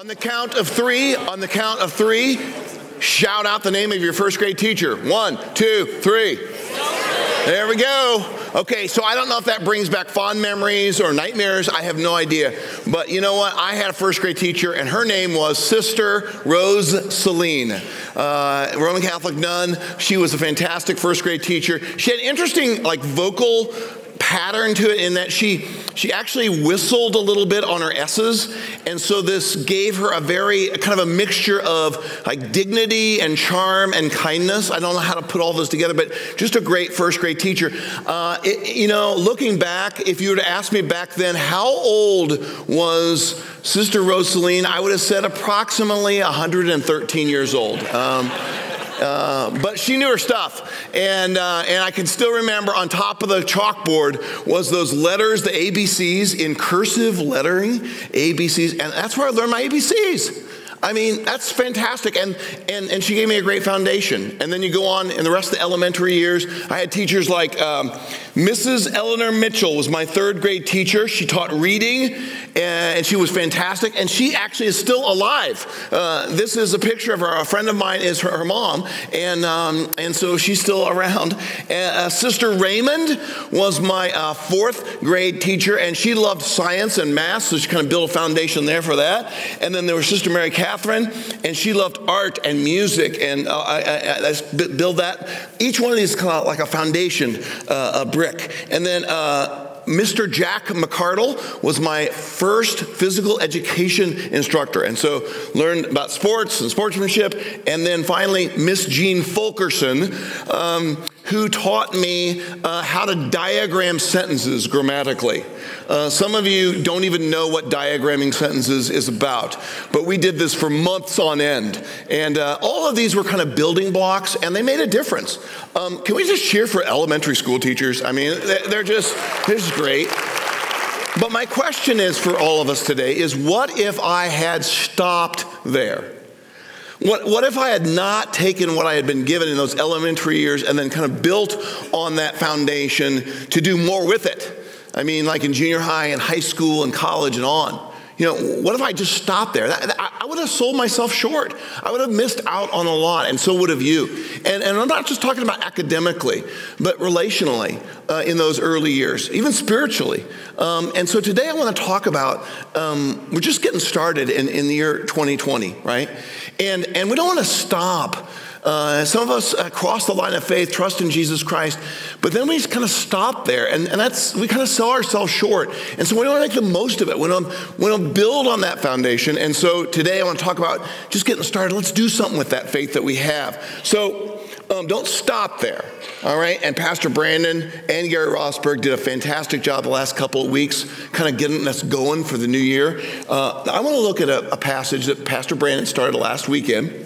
On the count of three, shout out the name of your first grade teacher. 1, 2, 3. There we go. Okay, so I don't know if that brings back fond memories or nightmares. I have no idea. But you know what? I had a first grade teacher, and her name was Sister Rose Celine, Roman Catholic nun. She was a fantastic first grade teacher. She had an interesting, vocal pattern to it in that she actually whistled a little bit on her S's, and so this gave her a very kind of a mixture of dignity and charm and kindness. I don't know how to put all those together, but just a great first grade teacher. Looking back, if you were to ask me back then, how old was Sister Rose Celine, I would have said approximately 113 years old. But she knew her stuff, and I can still remember on top of the chalkboard was those letters, the ABCs in cursive lettering, ABCs, and that's where I learned my ABCs. I mean, that's fantastic, and she gave me a great foundation. And then you go on in the rest of the elementary years. I had teachers like Mrs. Eleanor Mitchell was my third grade teacher. She taught reading, and she was fantastic, and she actually is still alive. This is a picture of her. A friend of mine is her mom, and so she's still around. Sister Raymond was my fourth grade teacher, and she loved science and math, so she kind of built a foundation there for that. And then there was Sister Mary Catherine, and she loved art and music, and I build that. Each one of these kind of like a foundation, a brick. And then Mr. Jack McCardle was my first physical education instructor, and so learned about sports and sportsmanship. And then finally, Miss Jean Fulkerson, who taught me how to diagram sentences grammatically. Some of you don't even know what diagramming sentences is about, but we did this for months on end. And all of these were kind of building blocks, and they made a difference. Can we just cheer for elementary school teachers? I mean, they're just great. But my question is for all of us today is, what if I had stopped there? What if I had not taken what I had been given in those elementary years and then kind of built on that foundation to do more with it? I mean, like in junior high and high school and college and on. What if I just stopped there? I would have sold myself short. I would have missed out on a lot, and so would have you. And I'm not just talking about academically, but relationally in those early years, even spiritually. And so today I want to talk about, we're just getting started in the year 2020, right? And we don't want to stop. Some of us cross the line of faith, trust in Jesus Christ, but then we just kind of stop there, and we kind of sell ourselves short. And so we want to make the most of it. We want to build on that foundation. And so today I want to talk about just getting started. Let's do something with that faith that we have. So don't stop there, all right? And Pastor Brandon and Gary Rosberg did a fantastic job the last couple of weeks, kind of getting us going for the new year. I want to look at a passage that Pastor Brandon started last weekend.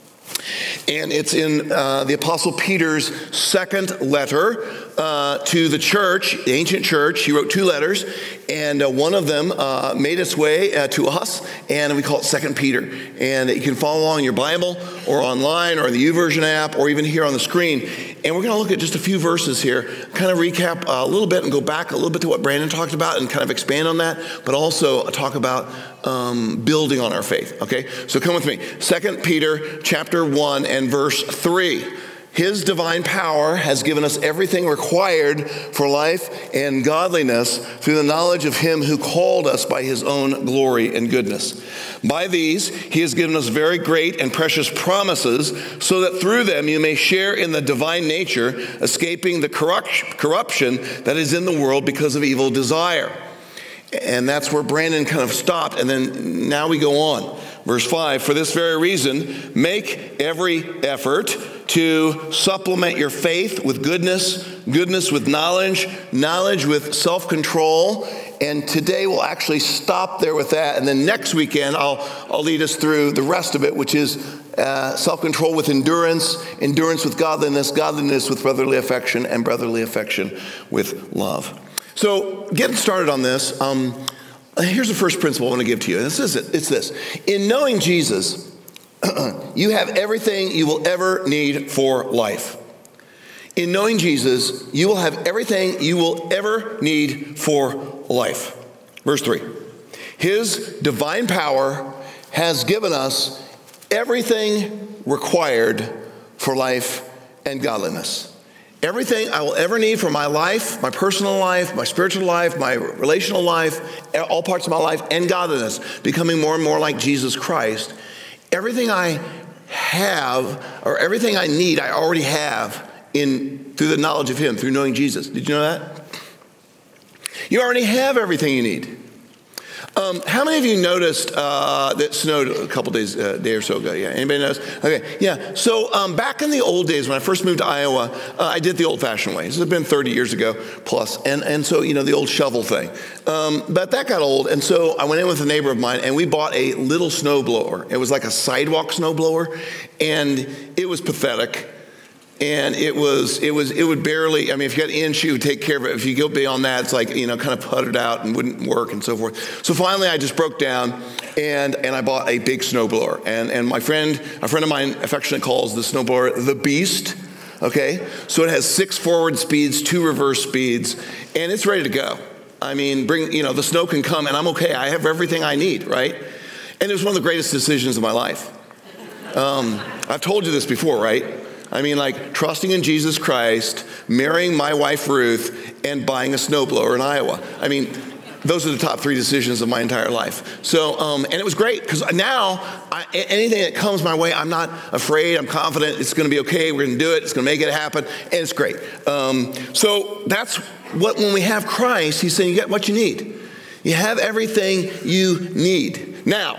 And it's in the Apostle Peter's second letter to the church, the ancient church. He wrote 2 letters, and one of them made its way to us, and we call it 2 Peter. And you can follow along in your Bible or online or the YouVersion app or even here on the screen. And we're going to look at just a few verses here, kind of recap a little bit and go back a little bit to what Brandon talked about and kind of expand on that, but also talk about building on our faith, okay? So come with me. 2 Peter chapter 1 and verse 3. His divine power has given us everything required for life and godliness through the knowledge of him who called us by his own glory and goodness. By these, he has given us very great and precious promises, so that through them you may share in the divine nature, escaping the corruption that is in the world because of evil desire. And that's where Brandon kind of stopped, and then now we go on. Verse 5, for this very reason, make every effort to supplement your faith with goodness, goodness with knowledge, knowledge with self-control. And today we'll actually stop there with that. And then next weekend, I'll lead us through the rest of it, which is self-control with endurance, endurance with godliness, godliness with brotherly affection, and brotherly affection with love. So getting started on this, here's the first principle I want to give to you. It's this. In knowing Jesus, you have everything you will ever need for life. In knowing Jesus, you will have everything you will ever need for life. Verse 3. His divine power has given us everything required for life and godliness. Everything I will ever need for my life, my personal life, my spiritual life, my relational life, all parts of my life, and godliness, becoming more and more like Jesus Christ. Everything I have, or everything I need, I already have through the knowledge of him, through knowing Jesus. Did you know that? You already have everything you need. How many of you noticed that it snowed a couple days, a day or so ago? Yeah, anybody notice? Okay, yeah. So back in the old days when I first moved to Iowa, I did the old-fashioned way. This has been 30 years ago plus, and so the old shovel thing. But that got old, and so I went in with a neighbor of mine, and we bought a little snowblower. It was like a sidewalk snowblower, and it was pathetic. And it would barely, if you got an inch, it would take care of it. If you go beyond that, it's like, kind of puttered out and wouldn't work and so forth. So finally I just broke down and I bought a big snowblower. And a friend of mine affectionately calls the snowblower the Beast. Okay. So it has 6 forward speeds, 2 reverse speeds, and it's ready to go. The snow can come and I'm okay. I have everything I need, right? And it was one of the greatest decisions of my life. I've told you this before, right? Trusting in Jesus Christ, marrying my wife Ruth, and buying a snowblower in Iowa. Those are the top 3 decisions of my entire life. So, and it was great because now anything that comes my way, I'm not afraid. I'm confident it's going to be okay. We're going to do it. It's going to make it happen, and it's great. So that's when we have Christ, he's saying you get what you need. You have everything you need. Now,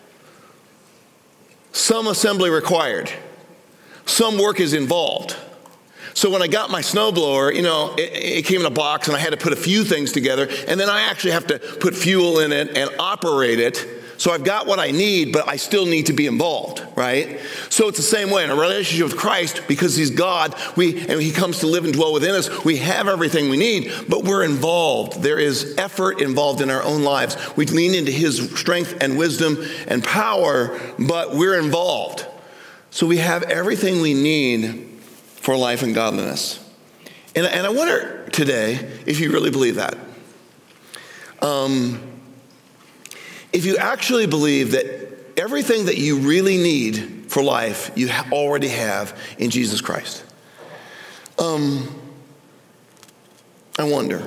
some assembly required. Some work is involved. So when I got my snowblower, it came in a box and I had to put a few things together, and then I actually have to put fuel in it and operate it. So I've got what I need, but I still need to be involved, right? So it's the same way in a relationship with Christ, because he's God, and he comes to live and dwell within us. We have everything we need, but we're involved. There is effort involved in our own lives. We lean into his strength and wisdom and power, but we're involved. So we have everything we need for life and godliness. And I wonder today if you really believe that. If you actually believe that everything that you really need for life, you already have in Jesus Christ. I wonder.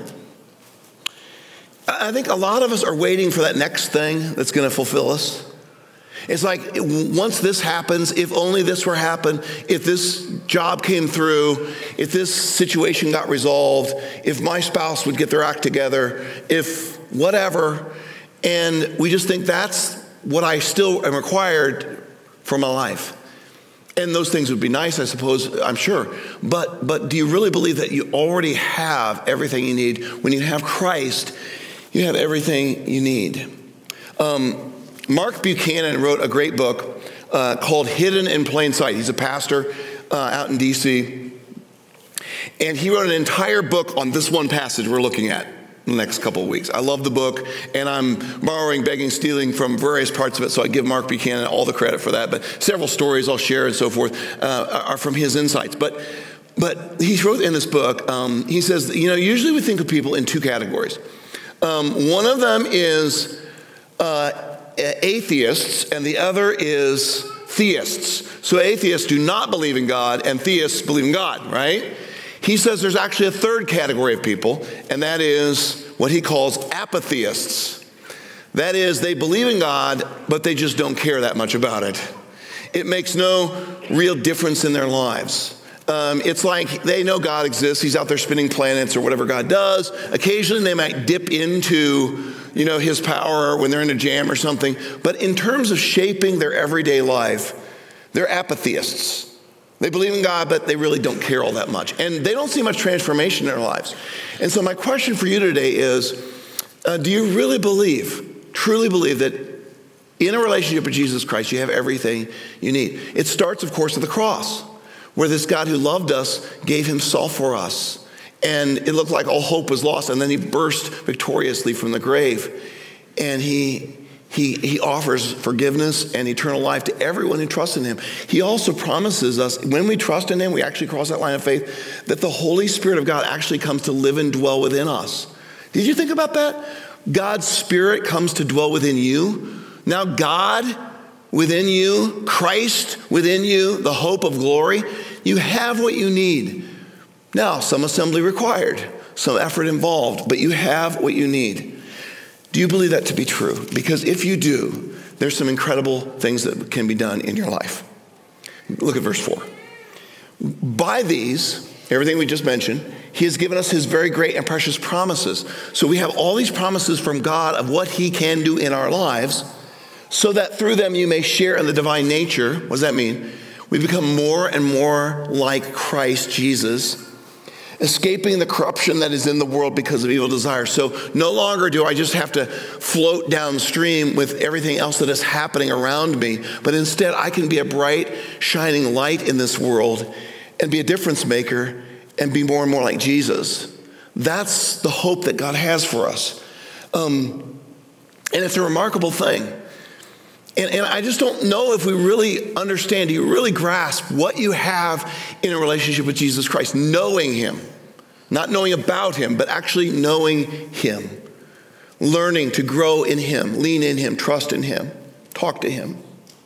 I think a lot of us are waiting for that next thing that's going to fulfill us. It's like, once this happens, if only this were happen, if this job came through, if this situation got resolved, if my spouse would get their act together, if whatever, and we just think that's what I still am required for my life. And those things would be nice, I suppose, I'm sure. But do you really believe that you already have everything you need? When you have Christ, you have everything you need. Mark Buchanan wrote a great book called Hidden in Plain Sight. He's a pastor out in D.C. And he wrote an entire book on this one passage we're looking at in the next couple of weeks. I love the book, and I'm borrowing, begging, stealing from various parts of it, so I give Mark Buchanan all the credit for that. But several stories I'll share and so forth are from his insights. But he wrote in this book, he says, usually we think of people in 2 categories. One of them is atheists, and the other is theists. So atheists do not believe in God, and theists believe in God, right? He says there's actually a third category of people, and that is what he calls apatheists. That is, they believe in God, but they just don't care that much about it. It makes no real difference in their lives. It's like they know God exists. He's out there spinning planets or whatever God does. Occasionally they might dip into his power when they're in a jam or something. But in terms of shaping their everyday life, they're apatheists. They believe in God, but they really don't care all that much. And they don't see much transformation in their lives. And so my question for you today is, do you really truly believe that in a relationship with Jesus Christ, you have everything you need? It starts, of course, at the cross, where this God who loved us gave himself for us. And it looked like all hope was lost. And then he burst victoriously from the grave. And he offers forgiveness and eternal life to everyone who trusts in him. He also promises us, when we trust in him, we actually cross that line of faith, that the Holy Spirit of God actually comes to live and dwell within us. Did you think about that? God's Spirit comes to dwell within you. Now God within you, Christ within you, the hope of glory, you have what you need. Now, some assembly required, some effort involved, but you have what you need. Do you believe that to be true? Because if you do, there's some incredible things that can be done in your life. Look at verse 4. By these, everything we just mentioned, he has given us his very great and precious promises. So we have all these promises from God of what he can do in our lives, so that through them you may share in the divine nature. What does that mean? We become more and more like Christ Jesus, escaping the corruption that is in the world because of evil desires. So no longer do I just have to float downstream with everything else that is happening around me, but instead I can be a bright, shining light in this world and be a difference maker and be more and more like Jesus. That's the hope that God has for us. And it's a remarkable thing. And I just don't know if we really understand, do you really grasp what you have in a relationship with Jesus Christ, knowing him, not knowing about him, but actually knowing him, learning to grow in him, lean in him, trust in him, talk to him.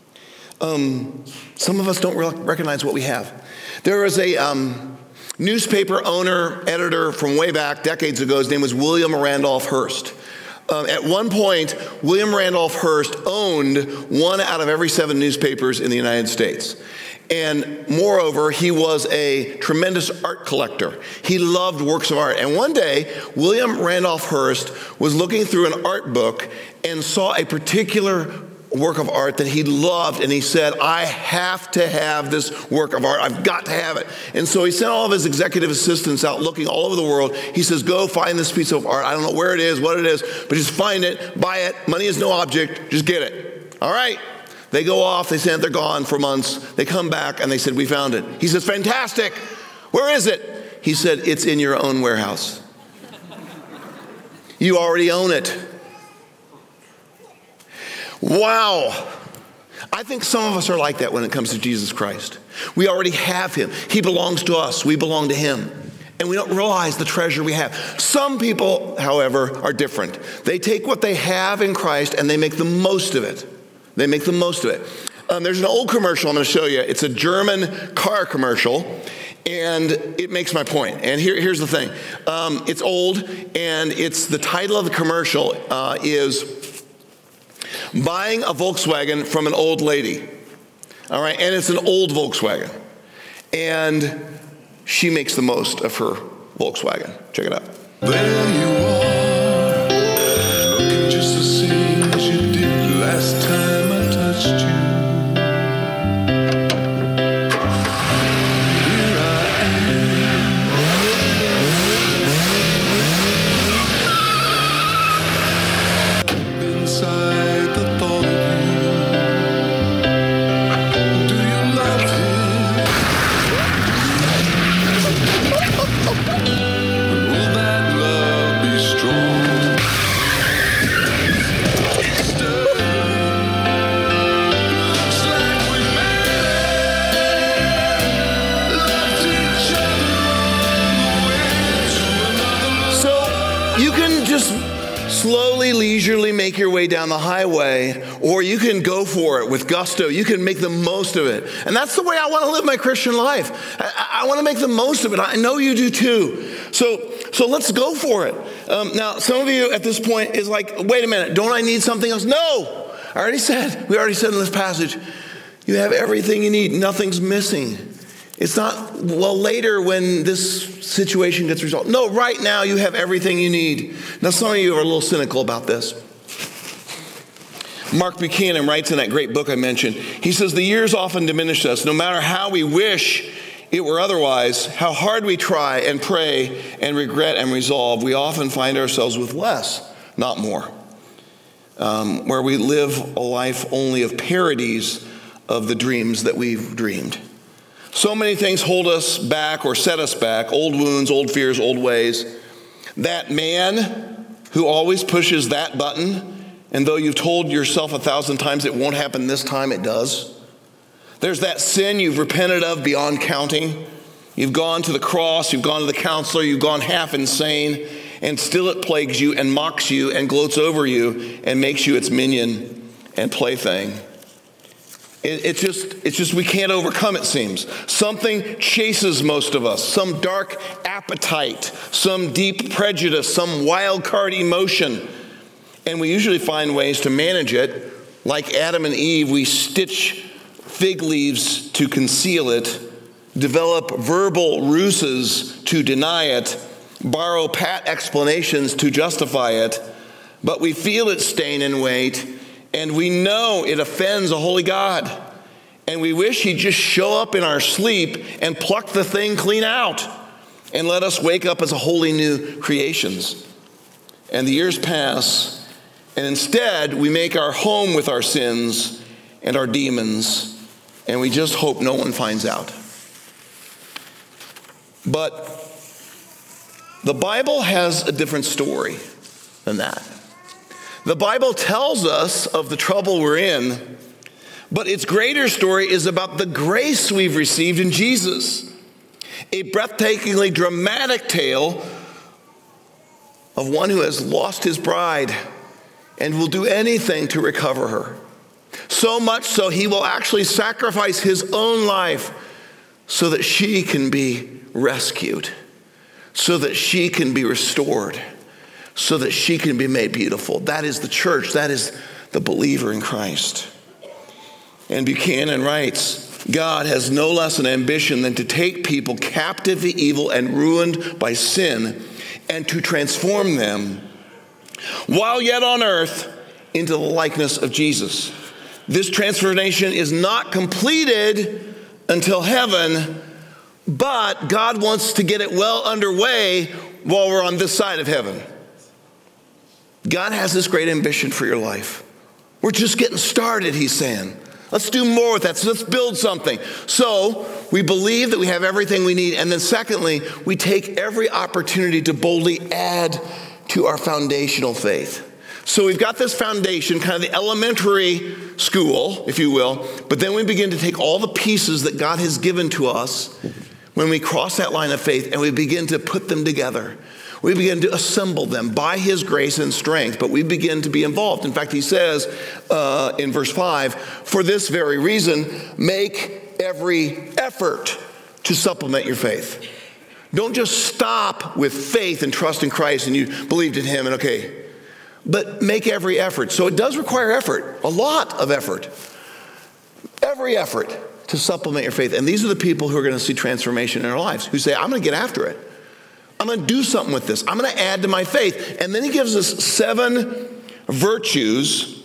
Some of us don't recognize what we have. There was a newspaper owner, editor from way back, decades ago. His name was William Randolph Hearst. At one point, William Randolph Hearst owned 1 out of every 7 newspapers in the United States. And moreover, he was a tremendous art collector. He loved works of art. And one day, William Randolph Hearst was looking through an art book and saw a particular work of art that he loved, and he said, I have to have this work of art. I've got to have it. And so he sent all of his executive assistants out looking all over the world. He says, go find this piece of art. I don't know where it is, what it is, but just find it, buy it. Money is no object. Just get it. All right. They go off. They say they're gone for months. They come back, and they said, we found it. He says, fantastic. Where is it? He said, it's in your own warehouse. You already own it. Wow. I think some of us are like that when it comes to Jesus Christ. We already have him. He belongs to us. We belong to him. And we don't realize the treasure we have. Some people, however, are different. They take what they have in Christ and they make the most of it. They make the most of it. There's an old commercial I'm going to show you. It's a German car commercial, and it makes my point. And here's the thing. It's old, and it's the title of the commercial is Buying a Volkswagen from an Old Lady. All right, and it's an old Volkswagen. And she makes the most of her Volkswagen. Check it out. There you are, looking just the same as you did last time I touched you. Here I am, inside the thought of you. Do you love him? Will that love be strong? Looks like we loved each other all the way to another. So you can just slowly, leisurely make your way down the highway, or you can go for it with gusto. You can make the most of it. And that's the way I want to live my Christian life. I want to make the most of it. I know you do too. So let's go for it. Now, some of you at this point is like, wait a minute, don't I need something else? No, we already said in this passage, you have everything you need. Nothing's missing. It's not, well, later when this situation gets resolved. No, right now you have everything you need. Now, some of you are a little cynical about this. Mark Buchanan writes in that great book I mentioned, he says, the years often diminish us. No matter how we wish it were otherwise, how hard we try and pray and regret and resolve, we often find ourselves with less, not more. Where we live a life only of parodies of the dreams that we've dreamed. So many things hold us back or set us back, old wounds, old fears, old ways. That man who always pushes that button, and though you've told yourself 1,000 times it won't happen this time, it does. There's that sin you've repented of beyond counting. You've gone to the cross, you've gone to the counselor, you've gone half insane, and still it plagues you and mocks you and gloats over you and makes you its minion and plaything. It's just we can't overcome, it seems. Something chases most of us, some dark appetite, some deep prejudice, some wild card emotion. And we usually find ways to manage it. Like Adam and Eve, we stitch fig leaves to conceal it, develop verbal ruses to deny it, borrow pat explanations to justify it, but we feel its stain and weight, and we know it offends a holy God. And we wish he'd just show up in our sleep and pluck the thing clean out and let us wake up as a wholly new creations. And the years pass, and instead we make our home with our sins and our demons, and we just hope no one finds out. But the Bible has a different story than that. The Bible tells us of the trouble we're in, but its greater story is about the grace we've received in Jesus. A breathtakingly dramatic tale of one who has lost his bride and will do anything to recover her. So much so he will actually sacrifice his own life so that she can be rescued, so that she can be restored, so that she can be made beautiful. That is the church. That is the believer in Christ. And Buchanan writes, God has no less an ambition than to take people captive to evil and ruined by sin and to transform them while yet on earth into the likeness of Jesus. This transformation is not completed until heaven, but God wants to get it well underway while we're on this side of heaven. God has this great ambition for your life. We're just getting started, he's saying. Let's do more with that. So let's build something. So we believe that we have everything we need. And then secondly, we take every opportunity to boldly add to our foundational faith. So we've got this foundation, kind of the elementary school, if you will. But then we begin to take all the pieces that God has given to us when we cross that line of faith and we begin to put them together. We begin to assemble them by his grace and strength, but we begin to be involved. In fact, he says in verse 5, for this very reason, make every effort to supplement your faith. Don't just stop with faith and trust in Christ and you believed in him and okay, but make every effort. So it does require effort, a lot of effort. Every effort to supplement your faith. And these are the people who are going to see transformation in our lives, who say, I'm going to get after it. I'm going to do something with this. I'm going to add to my faith. And then he gives us 7 virtues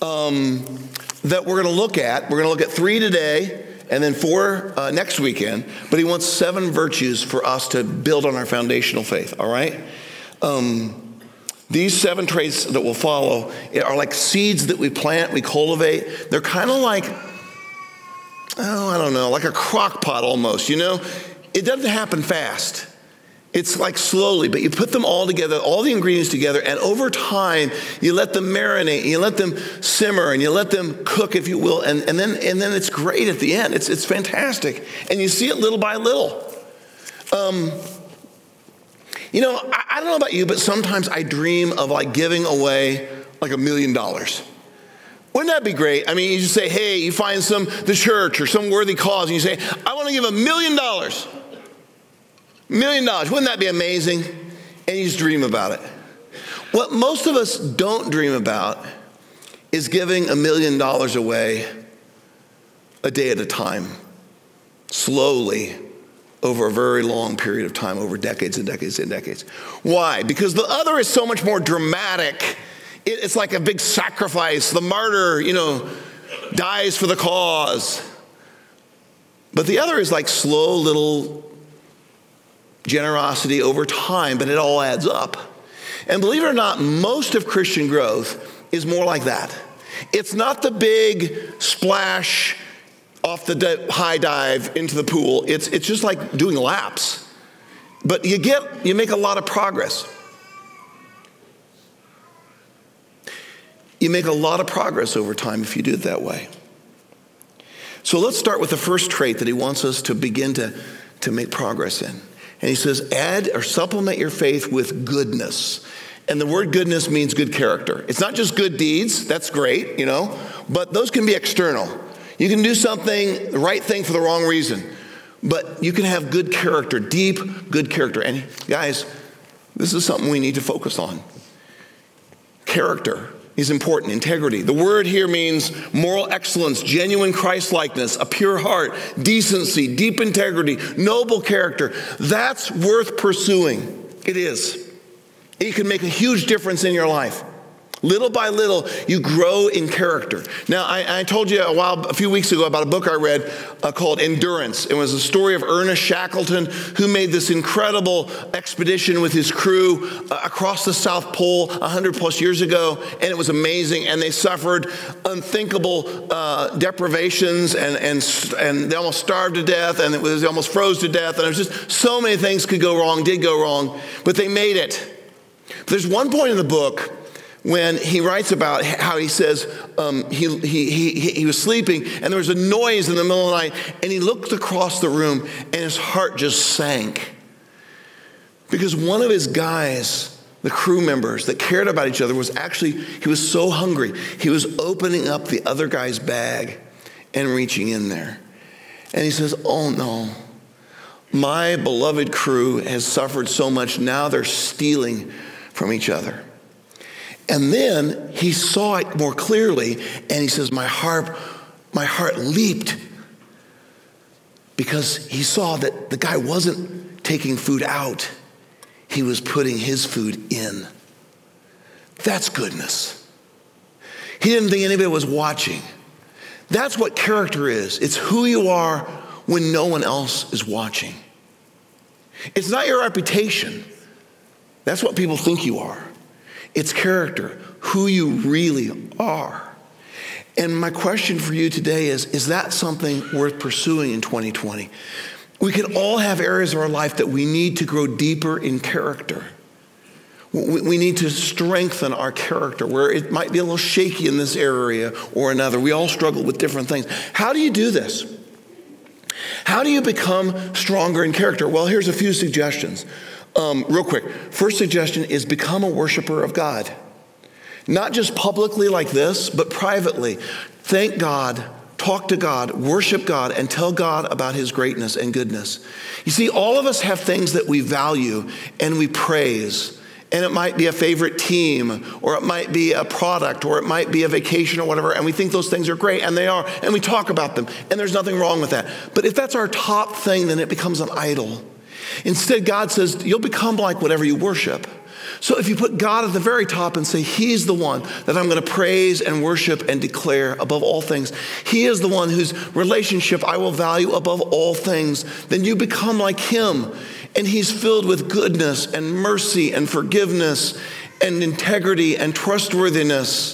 that we're going to look at. We're going to look at 3 today and then 4 next weekend. But he wants 7 virtues for us to build on our foundational faith, all right? These 7 traits that will follow are like seeds that we plant, we cultivate. They're kind of like, I don't know, like a crock pot almost, you know? It doesn't happen fast. It's like slowly, but you put them all together, all the ingredients together, and over time, you let them marinate, and you let them simmer, and you let them cook, if you will, and then it's great at the end. It's fantastic. And you see it little by little. You know, I don't know about you, but sometimes I dream of like giving away like $1 million. Wouldn't that be great? I mean, you just say, hey, you find the church or some worthy cause, and you say, I want to give $1 million. $1 million. Wouldn't that be amazing? And you just dream about it. What most of us don't dream about is giving $1 million away a day at a time, slowly, over a very long period of time, over decades and decades and decades. Why? Because the other is so much more dramatic. It's like a big sacrifice. The martyr, you know, dies for the cause. But the other is like slow little generosity over time, but it all adds up. And believe it or not, most of Christian growth is more like that. It's not the big splash off the high dive into the pool. It's just like doing laps. But you make a lot of progress. You make a lot of progress over time if you do it that way. So let's start with the first trait that he wants us to begin to make progress in. And he says, add or supplement your faith with goodness. And the word goodness means good character. It's not just good deeds. That's great, you know, but those can be external. You can do something, the right thing for the wrong reason. But you can have good character, deep, good character. And guys, this is something we need to focus on. Character is important, integrity. The word here means moral excellence, genuine Christ-likeness, a pure heart, decency, deep integrity, noble character. That's worth pursuing. It is. It can make a huge difference in your life. Little by little, you grow in character. Now, I told you a few weeks ago about a book I read called Endurance. It was a story of Ernest Shackleton, who made this incredible expedition with his crew across the South Pole 100 plus years ago, and it was amazing. And they suffered unthinkable deprivations, and they almost starved to death, and they almost froze to death. And it was just so many things did go wrong, but they made it. There's one point in the book when he writes about how he says he was sleeping and there was a noise in the middle of the night, and he looked across the room and his heart just sank. Because one of his guys, the crew members that cared about each other, he was so hungry. He was opening up the other guy's bag and reaching in there. And he says, "Oh no, my beloved crew has suffered so much, now they're stealing from each other." And then he saw it more clearly, and he says, my heart leaped, because he saw that the guy wasn't taking food out. He was putting his food in. That's goodness. He didn't think anybody was watching. That's what character is. It's who you are when no one else is watching. It's not your reputation. That's what people think you are. It's character, who you really are. And my question for you today is that something worth pursuing in 2020? We can all have areas of our life that we need to grow deeper in character. We need to strengthen our character where it might be a little shaky in this area or another. We all struggle with different things. How do you do this? How do you become stronger in character? Well, here's a few suggestions. Real quick. First suggestion is become a worshiper of God. Not just publicly like this, but privately. Thank God, talk to God, worship God, and tell God about his greatness and goodness. You see, all of us have things that we value and we praise. And it might be a favorite team, or it might be a product, or it might be a vacation or whatever, and we think those things are great, and they are, and we talk about them, and there's nothing wrong with that. But if that's our top thing, then it becomes an idol. Instead, God says, you'll become like whatever you worship. So if you put God at the very top and say, he's the one that I'm going to praise and worship and declare above all things. He is the one whose relationship I will value above all things. Then you become like him. And he's filled with goodness and mercy and forgiveness and integrity and trustworthiness.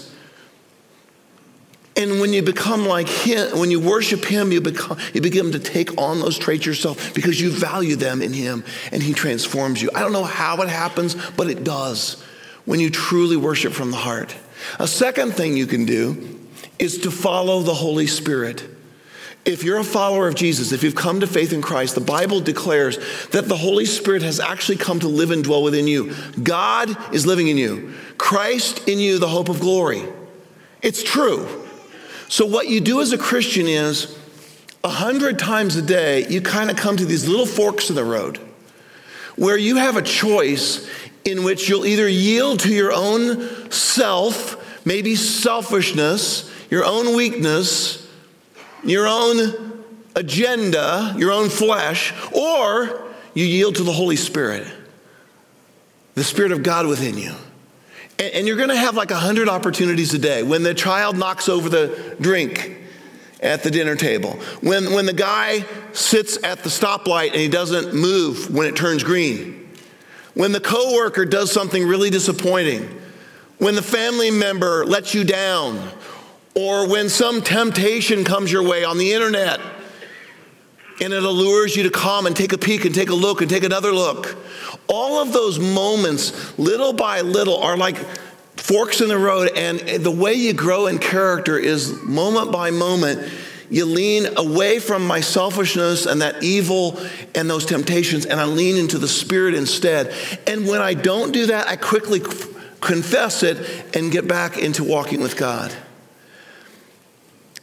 And when you become like him, when you worship him, you begin to take on those traits yourself because you value them in him, and he transforms you. I don't know how it happens, but it does when you truly worship from the heart. A second thing you can do is to follow the Holy Spirit. If you're a follower of Jesus, if you've come to faith in Christ, the Bible declares that the Holy Spirit has actually come to live and dwell within you. God is living in you. Christ in you, the hope of glory. It's true. So what you do as a Christian is 100 times a day, you kind of come to these little forks in the road where you have a choice in which you'll either yield to your own self, maybe selfishness, your own weakness, your own agenda, your own flesh, or you yield to the Holy Spirit, the Spirit of God within you. And you're going to have like 100 opportunities a day. When the child knocks over the drink at the dinner table. When the guy sits at the stoplight and he doesn't move when it turns green. When the coworker does something really disappointing. When the family member lets you down. Or when some temptation comes your way on the internet and it allures you to come and take a peek and take a look and take another look. All of those moments, little by little, are like forks in the road, and the way you grow in character is moment by moment. You lean away from my selfishness and that evil and those temptations, and I lean into the Spirit instead. And when I don't do that, I quickly confess it and get back into walking with God.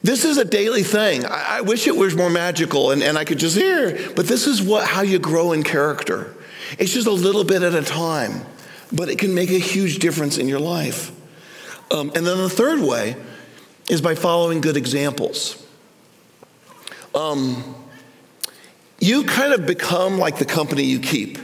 This is a daily thing. I wish it was more magical and I could just hear, but this is how you grow in character. It's just a little bit at a time, but it can make a huge difference in your life. And then the third way is by following good examples. You kind of become like the company you keep.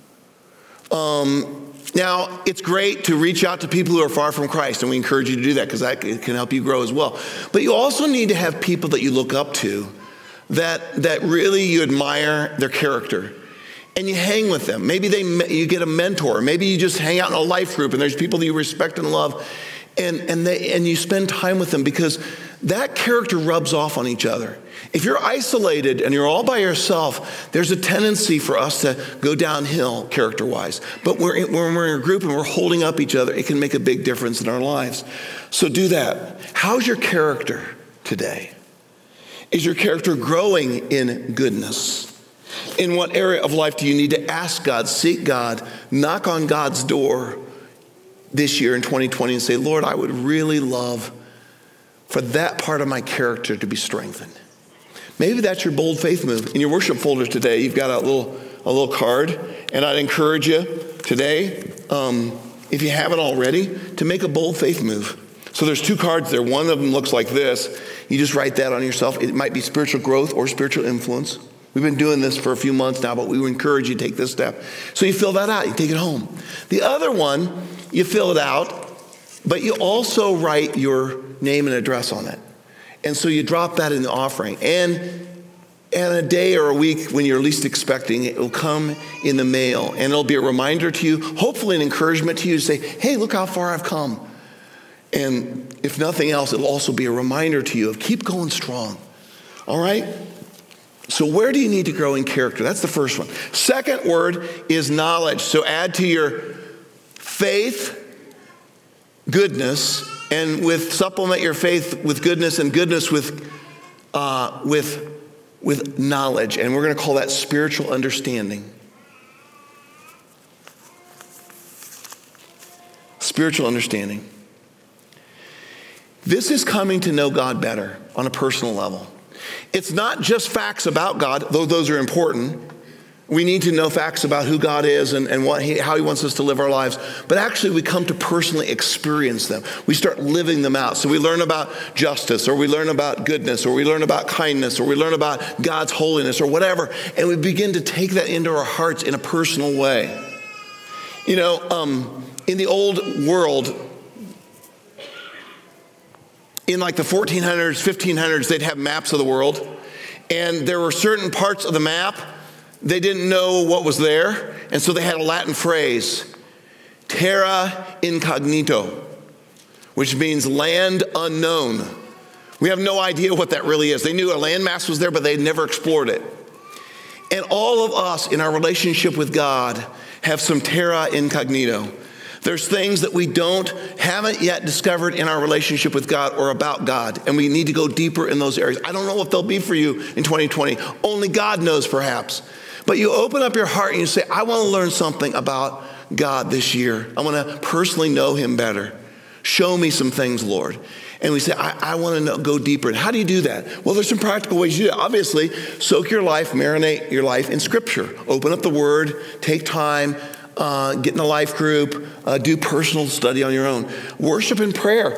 Now, it's great to reach out to people who are far from Christ, and we encourage you to do that because that can help you grow as well. But you also need to have people that you look up to that really you admire their character, and you hang with them. Maybe you get a mentor. Maybe you just hang out in a life group, and there's people that you respect and love, and you spend time with them because that character rubs off on each other. If you're isolated and you're all by yourself, there's a tendency for us to go downhill character-wise. But when we're in a group and we're holding up each other, it can make a big difference in our lives. So do that. How's your character today? Is your character growing in goodness? In what area of life do you need to ask God, seek God, knock on God's door this year in 2020 and say, Lord, I would really love for that part of my character to be strengthened. Maybe that's your bold faith move. In your worship folder today, you've got a little card, and I'd encourage you today, if you haven't already, to make a bold faith move. So there's 2 cards there. One of them looks like this. You just write that on yourself. It might be spiritual growth or spiritual influence. We've been doing this for a few months now, but we would encourage you to take this step. So you fill that out. You take it home. The other one, you fill it out, but you also write your name and address on it. And so you drop that in the offering. And a day or a week when you're least expecting it, will come in the mail. And it'll be a reminder to you, hopefully an encouragement to you to say, hey, look how far I've come. And if nothing else, it'll also be a reminder to you of keep going strong. All right? So where do you need to grow in character? That's the first one. Second word is knowledge. So add to your faith, goodness, and supplement your faith with goodness and goodness with knowledge. And we're going to call that spiritual understanding. Spiritual understanding. This is coming to know God better on a personal level. It's not just facts about God, though those are important. We need to know facts about who God is and how he wants us to live our lives. But actually, we come to personally experience them. We start living them out. So we learn about justice, or we learn about goodness, or we learn about kindness, or we learn about God's holiness, or whatever. And we begin to take that into our hearts in a personal way. You know, in the old world, in like the 1400s, 1500s, they'd have maps of the world. And there were certain parts of the map they didn't know what was there, and so they had a Latin phrase, terra incognito, which means land unknown. We have no idea what that really is. They knew a landmass was there, but they'd never explored it. And all of us in our relationship with God have some terra incognito. There's things that we haven't yet discovered in our relationship with God or about God, and we need to go deeper in those areas. I don't know what they'll be for you in 2020. Only God knows, perhaps. But you open up your heart and you say, I want to learn something about God this year. I want to personally know him better. Show me some things, Lord. And we say, I want to go deeper. And how do you do that? Well, there's some practical ways you do it. Obviously, soak your life, marinate your life in Scripture. Open up the Word, take time, get in a life group, do personal study on your own. Worship and prayer.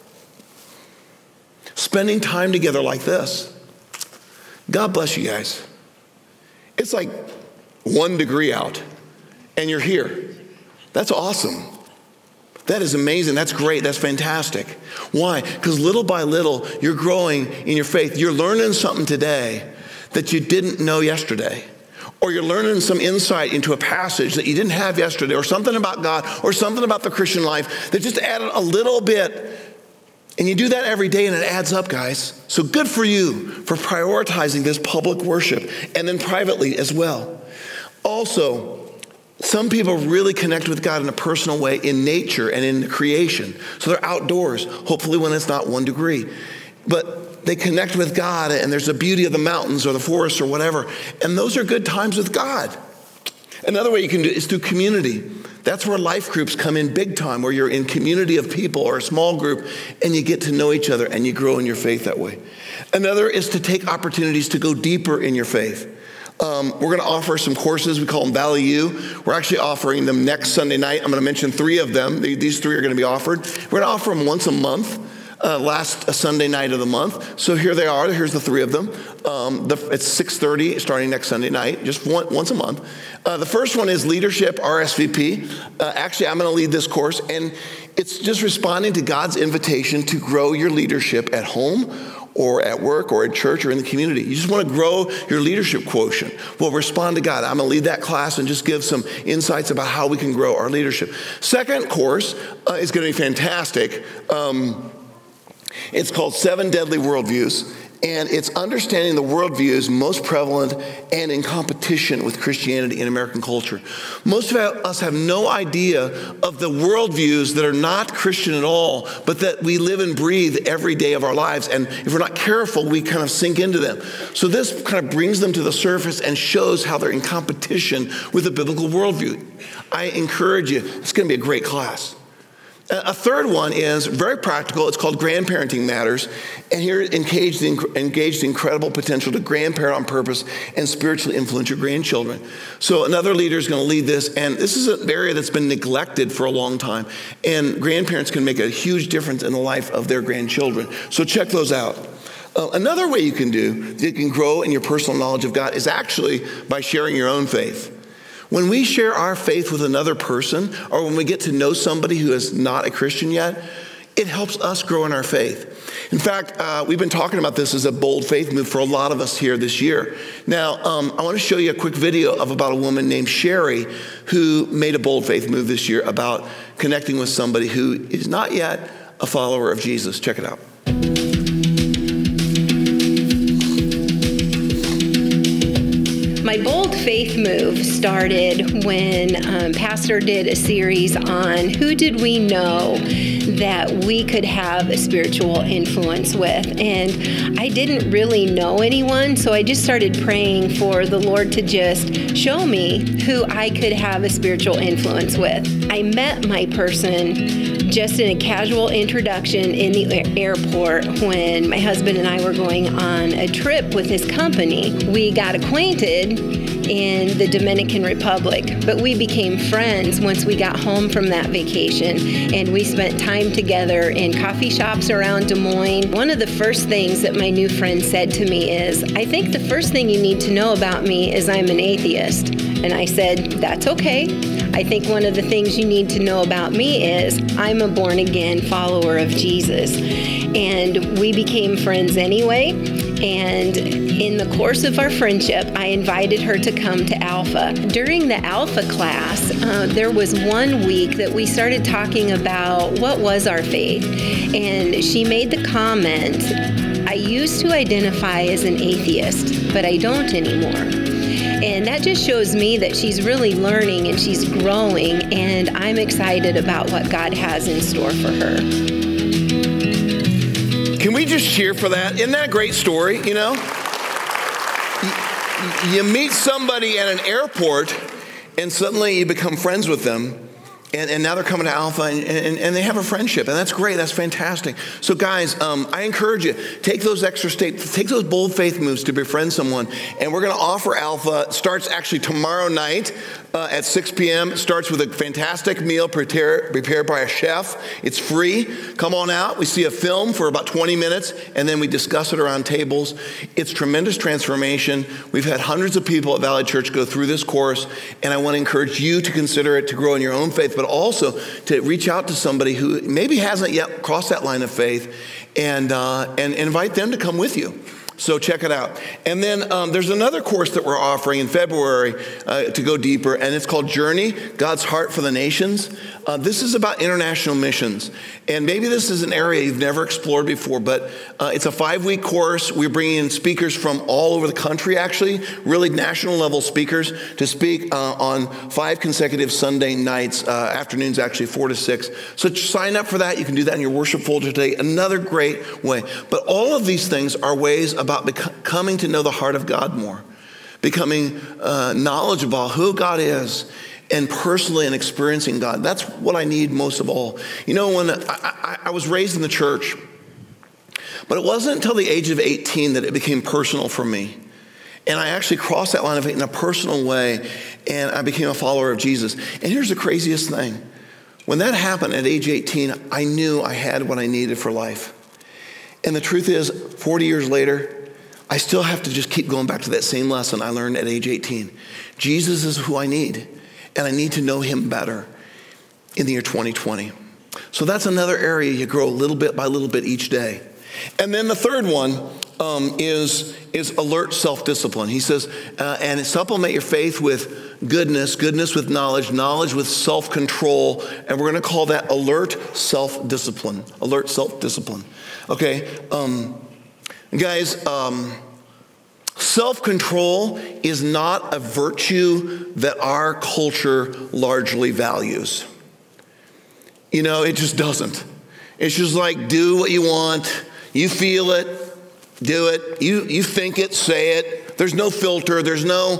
Spending time together like this. God bless you guys. It's like 1 degree out, and you're here. That's awesome. That is amazing. That's great. That's fantastic. Why? Because little by little, you're growing in your faith. You're learning something today that you didn't know yesterday. Or you're learning some insight into a passage that you didn't have yesterday, or something about God, or something about the Christian life that just added a little bit. And you do that every day, and it adds up, guys. So good for you for prioritizing this public worship, and then privately as well. Also, some people really connect with God in a personal way in nature and in creation. So they're outdoors, hopefully when it's not 1 degree. But they connect with God, and there's the beauty of the mountains or the forest or whatever. And those are good times with God. Another way you can do it is through community. That's where life groups come in big time, where you're in community of people or a small group and you get to know each other and you grow in your faith that way. Another is to take opportunities to go deeper in your faith. We're going to offer some courses. We call them Valley U. We're actually offering them next Sunday night. I'm going to mention 3 of them. These 3 are going to be offered. We're going to offer them once a month, last Sunday night of the month. So here they are. Here's the 3 of them. It's 6:30 starting next Sunday night, just once a month. The first one is Leadership RSVP. Actually, I'm going to lead this course, and it's just responding to God's invitation to grow your leadership at home or at work or at church or in the community. You just want to grow your leadership quotient. Well, respond to God. I'm going to lead that class and just give some insights about how we can grow our leadership. Second course is going to be fantastic. It's called 7 Deadly Worldviews. And it's understanding the worldviews most prevalent and in competition with Christianity in American culture. Most of us have no idea of the worldviews that are not Christian at all, but that we live and breathe every day of our lives. And if we're not careful, we kind of sink into them. So this kind of brings them to the surface and shows how they're in competition with the biblical worldview. I encourage you, it's going to be a great class. A third one is very practical. It's called Grandparenting Matters. And here engaged the incredible potential to grandparent on purpose and spiritually influence your grandchildren. So another leader is going to lead this. And this is an area that's been neglected for a long time. And grandparents can make a huge difference in the life of their grandchildren. So check those out. Another way you can grow in your personal knowledge of God is actually by sharing your own faith. When we share our faith with another person, or when we get to know somebody who is not a Christian yet, it helps us grow in our faith. In fact, we've been talking about this as a bold faith move for a lot of us here this year. Now, I want to show you a quick video of about a woman named Sherry who made a bold faith move this year about connecting with somebody who is not yet a follower of Jesus. Check it out. My bold faith move started when Pastor did a series on who did we know that we could have a spiritual influence with. And I didn't really know anyone, so I just started praying for the Lord to just show me who I could have a spiritual influence with. I met my person just in a casual introduction in the airport when my husband and I were going on a trip with his company. We got acquainted in the Dominican Republic, but we became friends once we got home from that vacation, and we spent time together in coffee shops around Des Moines. One of the first things that my new friend said to me is, I think the first thing you need to know about me is I'm an atheist. And I said, that's okay. I think one of the things you need to know about me is I'm a born-again follower of Jesus. And we became friends anyway. And in the course of our friendship, I invited her to come to Alpha. During the Alpha class, there was one week that we started talking about what was our faith. And she made the comment, I used to identify as an atheist, but I don't anymore. And that just shows me that she's really learning and she's growing, and I'm excited about what God has in store for her. Can we just cheer for that? Isn't that a great story, you know? You meet somebody at an airport and suddenly you become friends with them. And now they're coming to Alpha and they have a friendship. And that's great. That's fantastic. So guys, I encourage you, take those extra steps, take those bold faith moves to befriend someone. And we're going to offer Alpha. It starts actually tomorrow night at 6 p.m. It starts with a fantastic meal prepared by a chef. It's free. Come on out. We see a film for about 20 minutes, and then we discuss it around tables. It's tremendous transformation. We've had hundreds of people at Valley Church go through this course, and I want to encourage you to consider it to grow in your own faith, but also to reach out to somebody who maybe hasn't yet crossed that line of faith and invite them to come with you. So check it out. And then there's another course that we're offering in February to go deeper, and it's called Journey, God's Heart for the Nations. This is about international missions. And maybe this is an area you've never explored before, but it's a 5-week course. We're bringing in speakers from all over the country, actually, really national level speakers to speak on 5 consecutive Sunday nights, afternoons actually, 4 to 6. So sign up for that. You can do that in your worship folder today. Another great way. But all of these things are ways about coming to know the heart of God more, becoming knowledgeable about who God is, and personally and experiencing God. That's what I need most of all. You know, when I was raised in the church, but it wasn't until the age of 18 that it became personal for me. And I actually crossed that line of faith in a personal way, and I became a follower of Jesus. And here's the craziest thing. When that happened at age 18, I knew I had what I needed for life. And the truth is, 40 years later, I still have to just keep going back to that same lesson I learned at age 18. Jesus is who I need, and I need to know him better in the year 2020. So that's another area you grow little bit by little bit each day. And then the third one is alert self-discipline. He says, and supplement your faith with goodness with knowledge, knowledge with self-control, and we're going to call that alert self-discipline. Alert self-discipline. Okay, guys, self-control is not a virtue that our culture largely values. You know, it just doesn't. It's just like, do what you want. You feel it, do it. You think it, say it. There's no filter. There's no,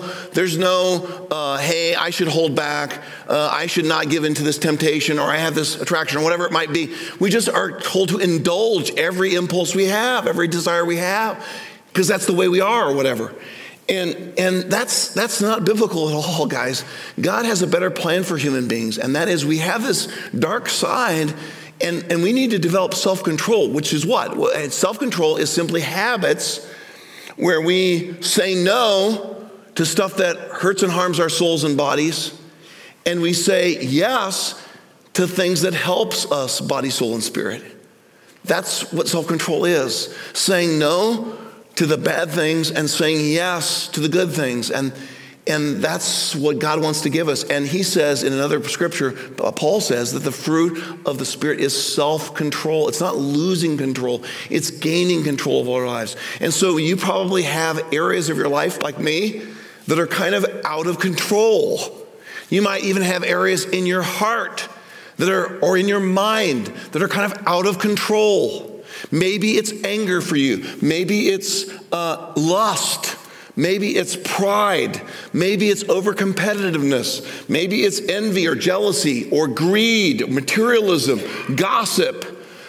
hey, I should hold back. I should not give in to this temptation, or I have this attraction, or whatever it might be. We just are told to indulge every impulse we have, every desire we have, because that's the way we are, or whatever. And that's not biblical at all, guys. God has a better plan for human beings, and that is we have this dark side. And we need to develop self-control, which is what? Well, self-control is simply habits where we say no to stuff that hurts and harms our souls and bodies, and we say yes to things that helps us body, soul, and spirit. That's what self-control is. Saying no to the bad things and saying yes to the good things. And that's what God wants to give us. And he says in another scripture, Paul says that the fruit of the Spirit is self-control. It's not losing control. It's gaining control of our lives. And so you probably have areas of your life, like me, that are kind of out of control. You might even have areas in your heart or in your mind that are kind of out of control. Maybe it's anger for you. Maybe it's lust. Maybe it's pride. Maybe it's overcompetitiveness. Maybe it's envy or jealousy or greed, materialism, gossip,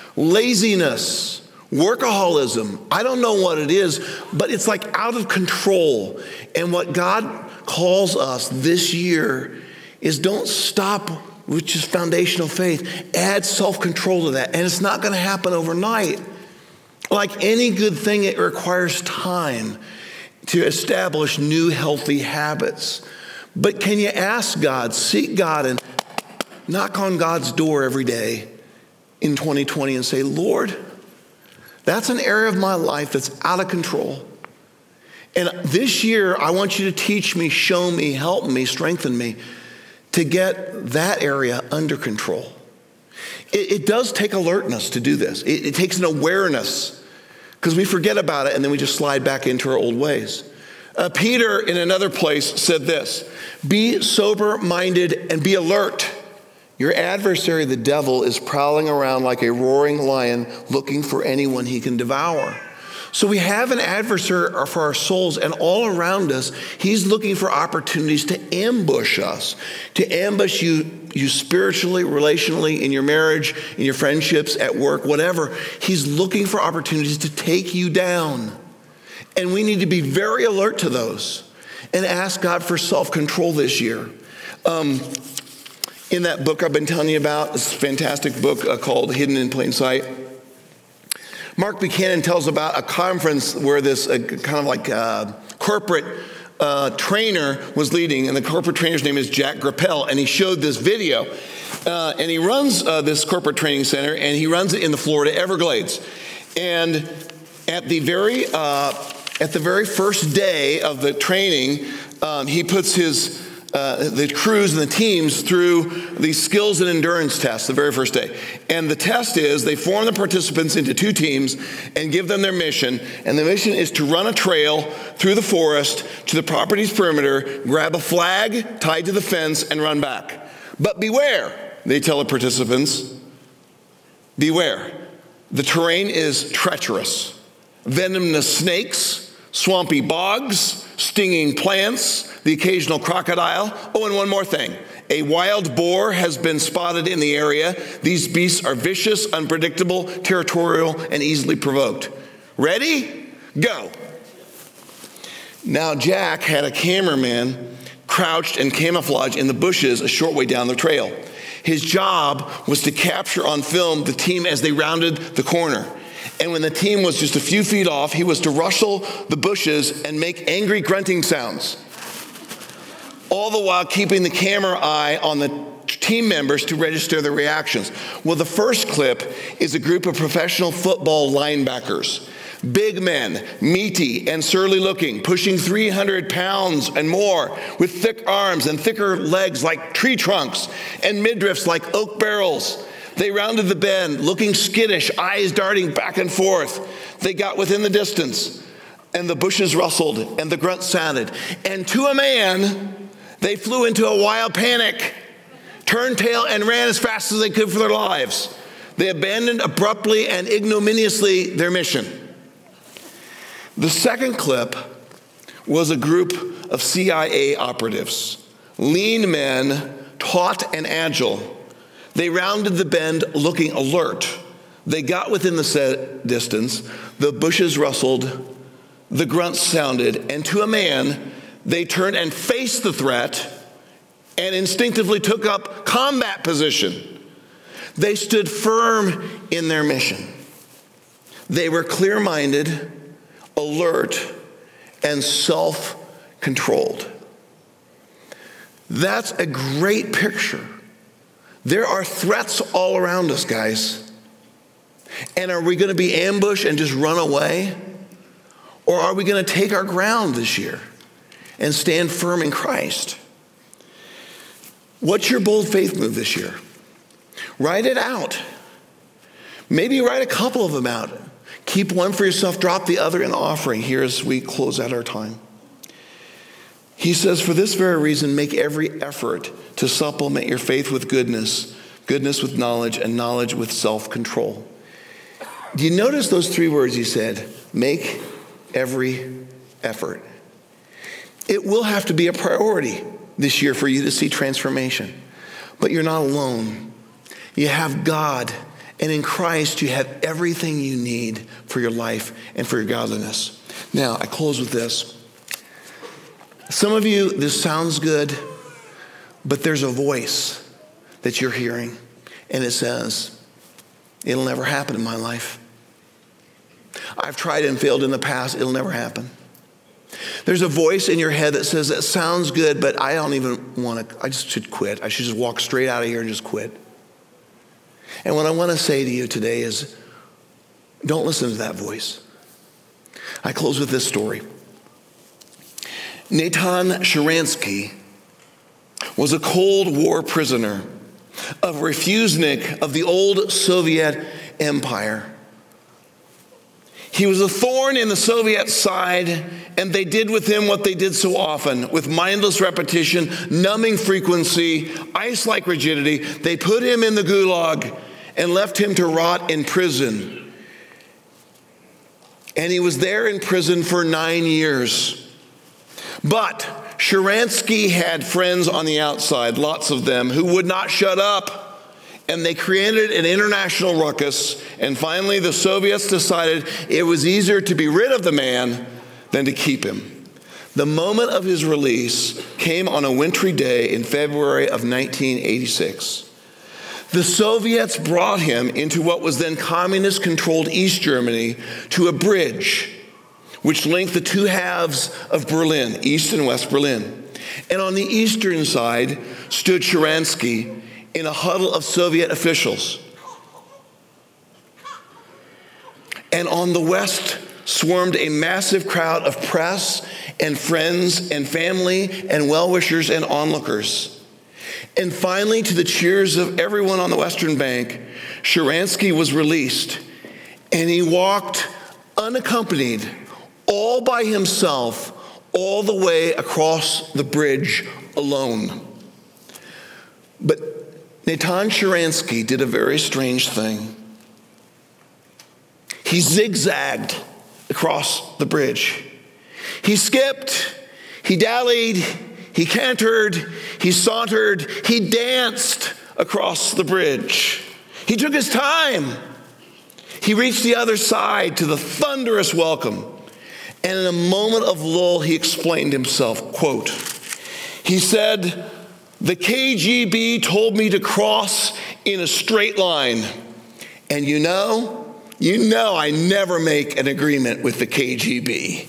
laziness, workaholism. I don't know what it is, but it's like out of control. And what God calls us this year is don't stop with just foundational faith. Add self-control to that. And it's not going to happen overnight. Like any good thing, it requires time to establish new healthy habits. But can you ask God, seek God, and knock on God's door every day in 2020 and say, Lord, that's an area of my life that's out of control. And this year, I want you to teach me, show me, help me, strengthen me to get that area under control. It does take alertness to do this. It takes an awareness, because we forget about it and then we just slide back into our old ways. Peter, in another place, said this: be sober-minded and be alert. Your adversary, the devil, is prowling around like a roaring lion looking for anyone he can devour. So we have an adversary for our souls, and all around us, he's looking for opportunities to ambush us, to ambush you spiritually, relationally, in your marriage, in your friendships, at work, whatever. He's looking for opportunities to take you down. And we need to be very alert to those and ask God for self-control this year. In that book I've been telling you about, this fantastic book called Hidden in Plain Sight, Mark Buchanan tells about a conference where this kind of like corporate trainer was leading, and the corporate trainer's name is Jack Grappel, and he showed this video. And he runs this corporate training center, and he runs it in the Florida Everglades. And at the very first day of the training, he puts the crews and the teams through these skills and endurance tests the very first day. And the test is they form the participants into two teams and give them their mission. And the mission is to run a trail through the forest to the property's perimeter, grab a flag tied to the fence, and run back. But beware, they tell the participants, beware. The terrain is treacherous. Venomous snakes, swampy bogs, stinging plants, the occasional crocodile. Oh, and one more thing. A wild boar has been spotted in the area. These beasts are vicious, unpredictable, territorial, and easily provoked. Ready? Go. Now, Jack had a cameraman crouched and camouflaged in the bushes a short way down the trail. His job was to capture on film the team as they rounded the corner. And when the team was just a few feet off, he was to rustle the bushes and make angry grunting sounds, all the while keeping the camera eye on the team members to register their reactions. Well, the first clip is a group of professional football linebackers. Big men, meaty and surly looking, pushing 300 pounds and more, with thick arms and thicker legs like tree trunks and midriffs like oak barrels. They rounded the bend, looking skittish, eyes darting back and forth. They got within the distance, and the bushes rustled, and the grunts sounded. And to a man, they flew into a wild panic, turned tail, and ran as fast as they could for their lives. They abandoned abruptly and ignominiously their mission. The second clip was a group of CIA operatives, lean men, taut and agile. They rounded the bend looking alert. They got within the set distance, the bushes rustled, the grunts sounded, and to a man, they turned and faced the threat and instinctively took up combat position. They stood firm in their mission. They were clear-minded, alert, and self-controlled. That's a great picture. There are threats all around us, guys. And are we going to be ambushed and just run away? Or are we going to take our ground this year and stand firm in Christ? What's your bold faith move this year? Write it out. Maybe write a couple of them out. Keep one for yourself, drop the other in the offering here as we close out our time. He says, for this very reason, make every effort to supplement your faith with goodness, goodness with knowledge, and knowledge with self-control. Do you notice those three words he said? Make every effort. It will have to be a priority this year for you to see transformation. But you're not alone. You have God. And in Christ, you have everything you need for your life and for your godliness. Now, I close with this. Some of you, this sounds good, but there's a voice that you're hearing, and it says, it'll never happen in my life. I've tried and failed in the past. It'll never happen. There's a voice in your head that says, that sounds good, but I don't even want to, I just should quit. I should just walk straight out of here and just quit. And what I want to say to you today is, don't listen to that voice. I close with this story. Natan Sharansky was a Cold War prisoner, a refusenik of the old Soviet Empire. He was a thorn in the Soviet side, and they did with him what they did so often, with mindless repetition, numbing frequency, ice-like rigidity. They put him in the gulag and left him to rot in prison. And he was there in prison for 9 years. But Sharansky had friends on the outside, lots of them, who would not shut up. And they created an international ruckus. And finally, the Soviets decided it was easier to be rid of the man than to keep him. The moment of his release came on a wintry day in February of 1986. The Soviets brought him into what was then communist-controlled East Germany to a bridge which linked the two halves of Berlin, East and West Berlin. And on the eastern side stood Sharansky in a huddle of Soviet officials. And on the west swarmed a massive crowd of press and friends and family and well-wishers and onlookers. And finally, to the cheers of everyone on the Western Bank, Sharansky was released, and he walked unaccompanied, all by himself, all the way across the bridge alone. But Natan Sharansky did a very strange thing. He zigzagged across the bridge. He skipped, he dallied, he cantered, he sauntered, he danced across the bridge. He took his time. He reached the other side to the thunderous welcome. And in a moment of lull, he explained himself, quote, he said, "The KGB told me to cross in a straight line. And you know I never make an agreement with the KGB."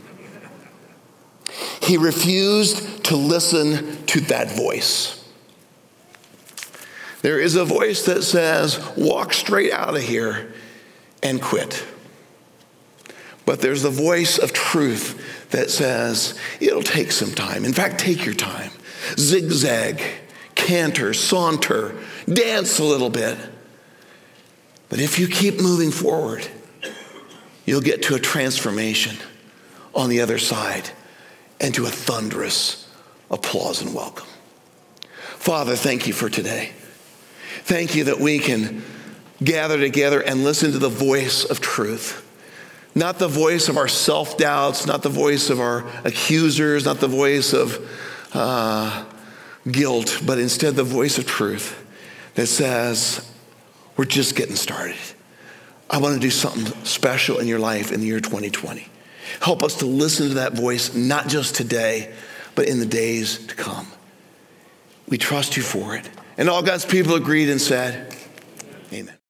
He refused to listen to that voice. There is a voice that says, walk straight out of here and quit. But there's the voice of truth that says, it'll take some time. In fact, take your time. Zigzag, canter, saunter, dance a little bit. But if you keep moving forward, you'll get to a transformation on the other side and to a thunderous applause and welcome. Father, thank you for today. Thank you that we can gather together and listen to the voice of truth. Not the voice of our self-doubts, not the voice of our accusers, not the voice of guilt, but instead the voice of truth that says, we're just getting started. I want to do something special in your life in the year 2020. Help us to listen to that voice, not just today, but in the days to come. We trust you for it. And all God's people agreed and said, amen.